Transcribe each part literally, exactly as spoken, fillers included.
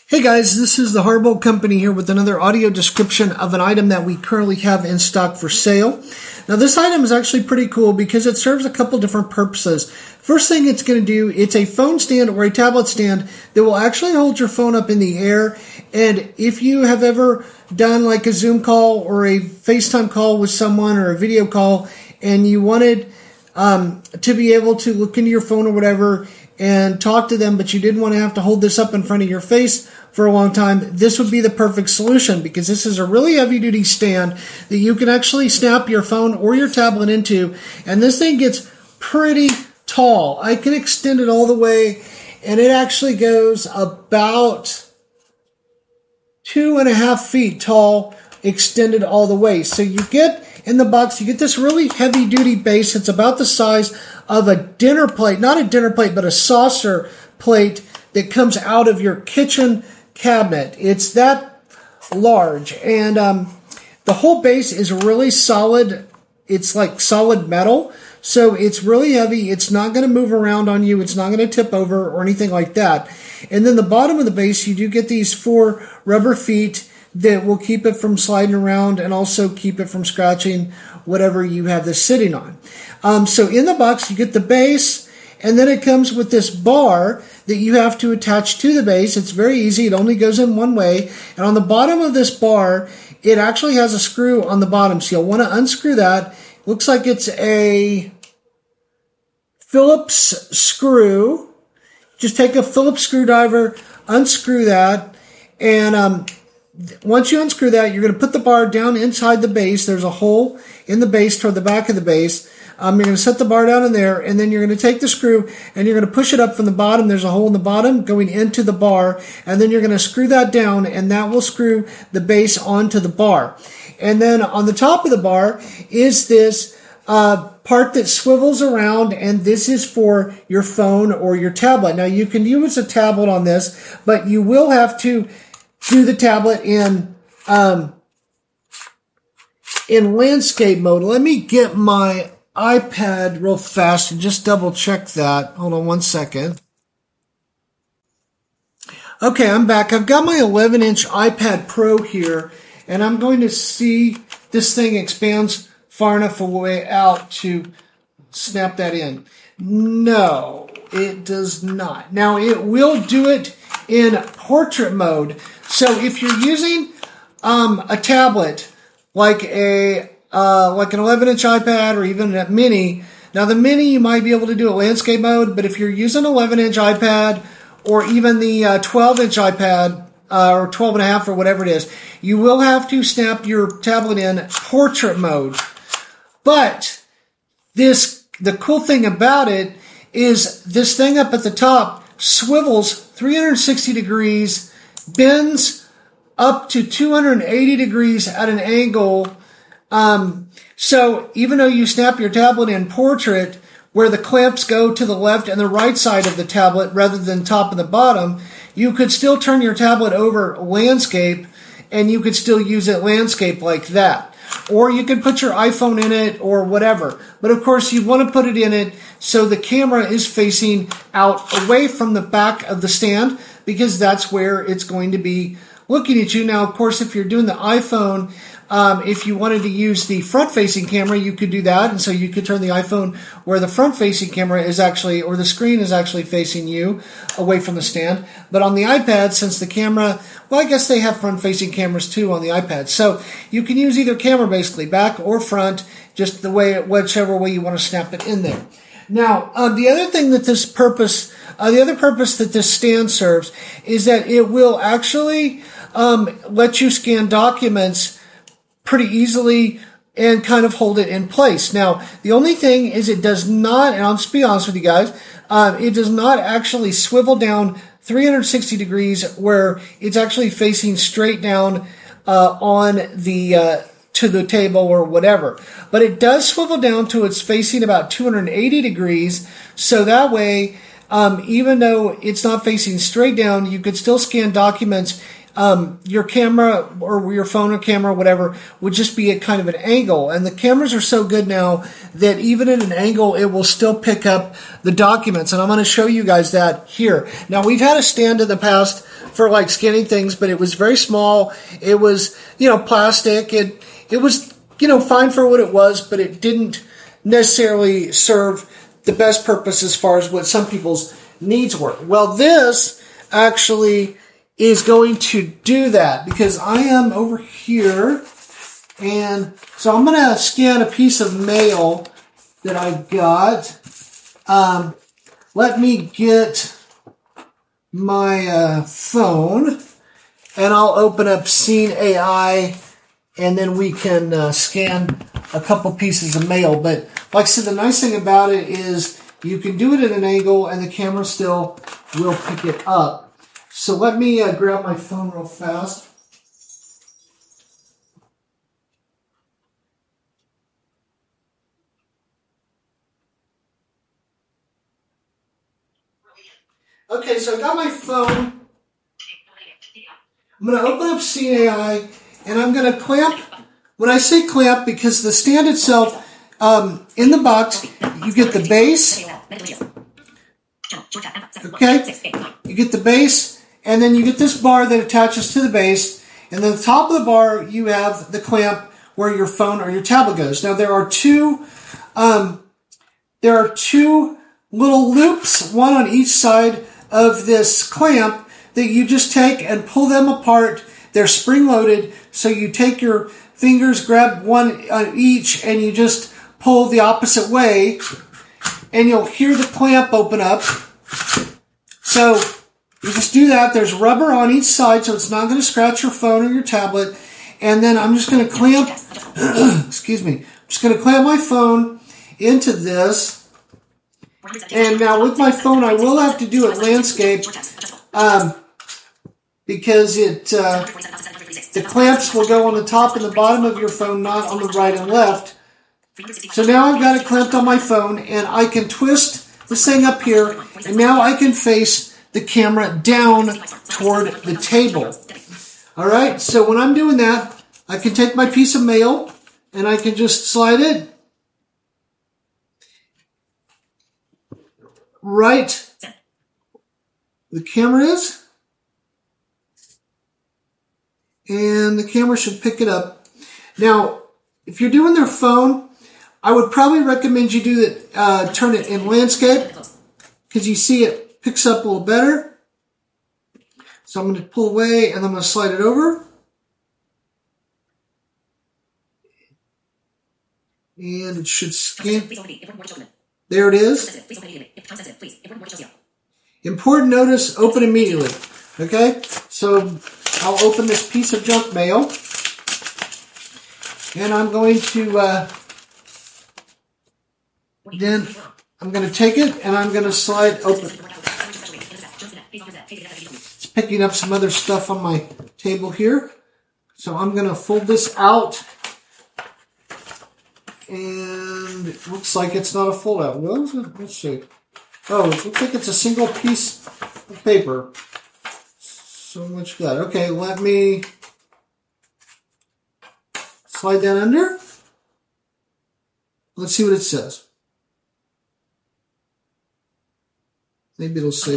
Hey guys, this is the Hardbolt Company here with another audio description of an item that we currently have in stock for sale. Now this item is actually pretty cool because it serves a couple different purposes. First thing it's going to do, it's a phone stand or a tablet stand that will actually hold your phone up in the air. And if you have ever done like a Zoom call or a FaceTime call with someone or a video call and you wanted um, to be able to look into your phone or whatever and talk to them, but you didn't want to have to hold this up in front of your face for a long time, this would be the perfect solution because this is a really heavy-duty stand that you can actually snap your phone or your tablet into, and this thing gets pretty tall. I can extend it all the way, and it actually goes about two and a half feet tall, extended all the way. So you get in the box, you get this really heavy-duty base. It's about the size of a dinner plate, not a dinner plate, but a saucer plate that comes out of your kitchen cabinet. It's that large, and um, the whole base is really solid. It's like solid metal, so it's really heavy. It's not going to move around on you. It's not going to tip over or anything like that. And then the bottom of the base, you do get these four rubber feet that will keep it from sliding around and also keep it from scratching whatever you have this sitting on. Um, so in the box, you get the base, and then it comes with this bar that you have to attach to the base. It's very easy. It only goes in one way. And on the bottom of this bar, it actually has a screw on the bottom. So you'll want to unscrew that. Looks like it's a Phillips screw. Just take a Phillips screwdriver, unscrew that. And um, once you unscrew that, you're going to put the bar down inside the base. There's a hole in the base toward the back of the base. Um, you're going to set the bar down in there, and then you're going to take the screw, and you're going to push it up from the bottom. There's a hole in the bottom going into the bar, and then you're going to screw that down, and that will screw the base onto the bar. And then on the top of the bar is this uh, part that swivels around, and this is for your phone or your tablet. Now, you can use a tablet on this, but you will have to do the tablet in um, in landscape mode. Let me get my iPad real fast and just double check that. Hold on one second. Okay, I'm back. I've got my eleven inch iPad Pro here, and I'm going to see this thing expands far enough away out to snap that in. No, it does not. Now, it will do it in portrait mode. So if you're using um, a tablet like a Uh, like an eleven inch iPad or even a mini. Now the mini you might be able to do a landscape mode, but if you're using an eleven inch iPad or even the uh, twelve inch iPad uh, or twelve and a half or whatever it is, you will have to snap your tablet in portrait mode. But this, the cool thing about it is this thing up at the top swivels three hundred sixty degrees, bends up to two hundred eighty degrees at an angle. Um, so even though you snap your tablet in portrait, where the clamps go to the left and the right side of the tablet rather than top and the bottom, you could still turn your tablet over landscape and you could still use it landscape like that. Or you could put your iPhone in it or whatever. But of course you want to put it in it so the camera is facing out away from the back of the stand because that's where it's going to be looking at you. Now, of course, if you're doing the iPhone, Um, if you wanted to use the front-facing camera, you could do that. And so you could turn the iPhone where the front-facing camera is actually, or the screen is actually facing you away from the stand. But on the iPad, since the camera, well, I guess they have front-facing cameras too on the iPad. So you can use either camera basically, back or front, just the way, whichever way you want to snap it in there. Now, uh, the other thing that this purpose, uh, the other purpose that this stand serves is that it will actually um, let you scan documents pretty easily and kind of hold it in place. Now, the only thing is it does not, and I'll just be honest with you guys, uh, it does not actually swivel down three hundred sixty degrees where it's actually facing straight down uh, on the uh, to the table or whatever. But it does swivel down to it's facing about two hundred eighty degrees, so that way, um, even though it's not facing straight down, you could still scan documents. Um, your camera or your phone or camera or whatever would just be at kind of an angle. And the cameras are so good now that even at an angle, it will still pick up the documents. And I'm going to show you guys that here. Now, we've had a stand in the past for like scanning things, but it was very small. It was, you know, plastic. It, it was, you know, fine for what it was, but it didn't necessarily serve the best purpose as far as what some people's needs were. Well, this actually is going to do that because I am over here, and so I'm going to scan a piece of mail that I got. Um, let me get my uh, phone, and I'll open up Scene A I, and then we can uh, scan a couple pieces of mail. But like I said, the nice thing about it is you can do it at an angle, and the camera still will pick it up. So let me uh, grab my phone real fast. Okay, so I got my phone. I'm going to open up Scene A I, and I'm going to clamp. When I say clamp, because the stand itself, um, in the box, you get the base. Okay, you get the base, and then you get this bar that attaches to the base, and then the top of the bar, you have the clamp where your phone or your tablet goes. Now, there are two, um, there are two little loops, one on each side of this clamp, that you just take and pull them apart. They're spring-loaded, so you take your fingers, grab one on each, and you just pull the opposite way, and you'll hear the clamp open up. So you just do that. There's rubber on each side, so it's not going to scratch your phone or your tablet. And then I'm just going to clamp, excuse me, I'm just going to clamp my phone into this. And now with my phone, I will have to do it landscape, um, because it uh, the clamps will go on the top and the bottom of your phone, not on the right and left. So now I've got it clamped on my phone, and I can twist this thing up here, and now I can face the camera down toward the table. All right, so when I'm doing that, I can take my piece of mail, and I can just slide it right the camera is, and the camera should pick it up. Now, if you're doing their phone, I would probably recommend you do it, uh, turn it in landscape, because you see it picks up a little better. So I'm going to pull away, and I'm going to slide it over. And it should scan. There it is. Important notice, open immediately. Okay, so I'll open this piece of junk mail, and I'm going to, uh, then I'm going to take it, and I'm going to slide open. It's picking up some other stuff on my table here. So I'm going to fold this out, and it looks like it's not a fold out. Well, let's see. Oh, it looks like it's a single piece of paper. So much good. Okay, let me slide that under. Let's see what it says. Maybe it'll say.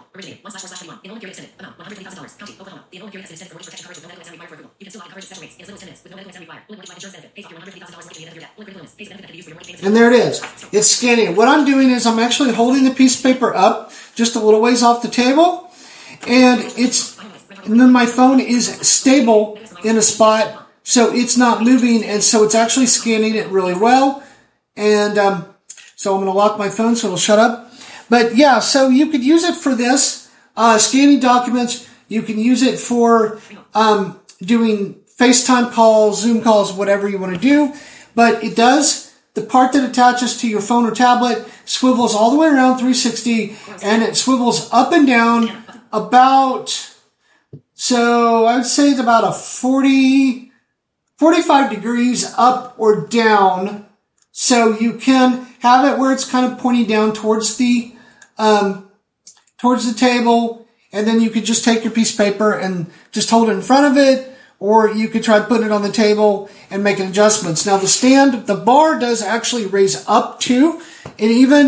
And there it is. It's scanning. What I'm doing is I'm actually holding the piece of paper up just a little ways off the table, and it's and then my phone is stable in a spot, so it's not moving, and so it's actually scanning it really well. And um, so I'm going to lock my phone so it'll shut up. But yeah, so you could use it for this, uh, scanning documents. You can use it for um, doing FaceTime calls, Zoom calls, whatever you want to do. But it does, the part that attaches to your phone or tablet swivels all the way around three sixty, and it swivels up and down about, so I would say it's about a forty, forty-five degrees up or down. So you can have it where it's kind of pointing down towards the um, towards the table, and then you could just take your piece of paper and just hold it in front of it, or you could try putting it on the table and making adjustments. Now the stand, the bar does actually raise up too, and even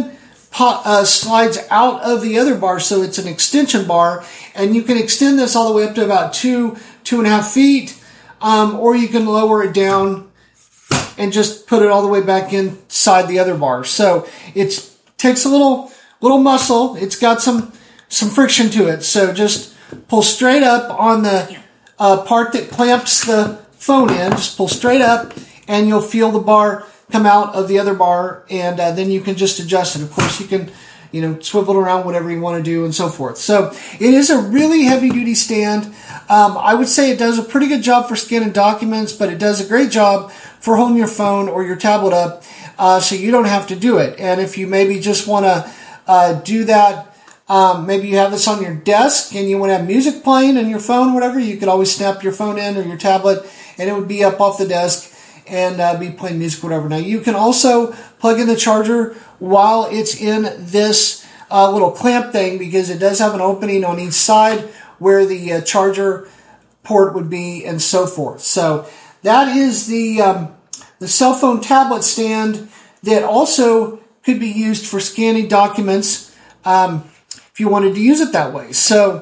pop, uh, slides out of the other bar, so it's an extension bar, and you can extend this all the way up to about two, two and a half feet, um, or you can lower it down and just put it all the way back inside the other bar. So it takes a little little muscle. It's got some some friction to it. So just pull straight up on the uh, part that clamps the phone in. Just pull straight up, and you'll feel the bar come out of the other bar, and uh, then you can just adjust it. Of course, you can, you know, swivel it around, whatever you want to do, and so forth. So it is a really heavy-duty stand. Um, I would say it does a pretty good job for scanning documents, but it does a great job for holding your phone or your tablet up, uh, so you don't have to do it. And if you maybe just want to uh, do that, um, maybe you have this on your desk and you want to have music playing on your phone, whatever, you could always snap your phone in or your tablet, and it would be up off the desk and uh, be playing music, whatever. Now, you can also plug in the charger while it's in this uh, little clamp thing, because it does have an opening on each side where the uh, charger port would be, and so forth. So that is the um, the cell phone tablet stand that also could be used for scanning documents um, if you wanted to use it that way. So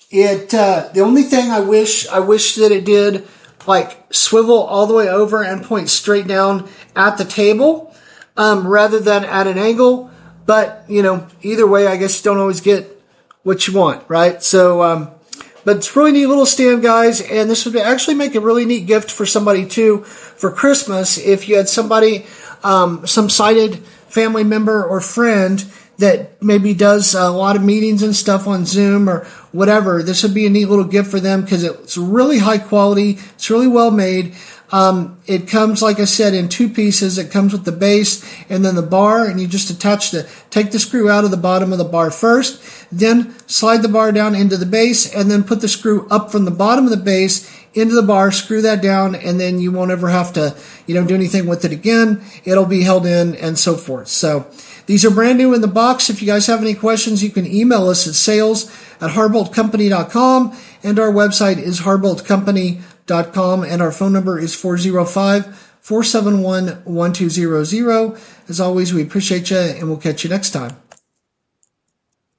it uh, the only thing I wish I wish that it did, like, swivel all the way over and point straight down at the table um, rather than at an angle. But, you know, either way, I guess you don't always get what you want, right? So, um, but it's a really neat little stand, guys, and this would actually make a really neat gift for somebody, too, for Christmas. If you had somebody, um, some sighted family member or friend that maybe does a lot of meetings and stuff on Zoom or whatever, this would be a neat little gift for them, because it's really high quality. It's really well made. Um, it comes, like I said, in two pieces. It comes with the base and then the bar, and you just attach the, take the screw out of the bottom of the bar first, then slide the bar down into the base, and then put the screw up from the bottom of the base into the bar, screw that down, and then you won't ever have to, you know, do anything with it again. It'll be held in, and so forth. So these are brand new in the box. If you guys have any questions, you can email us at sales at harbolt company dot com, and our website is harbolt company dot com, and our phone number is four oh five, four seven one, one two zero zero. As always, we appreciate you, and we'll catch you next time.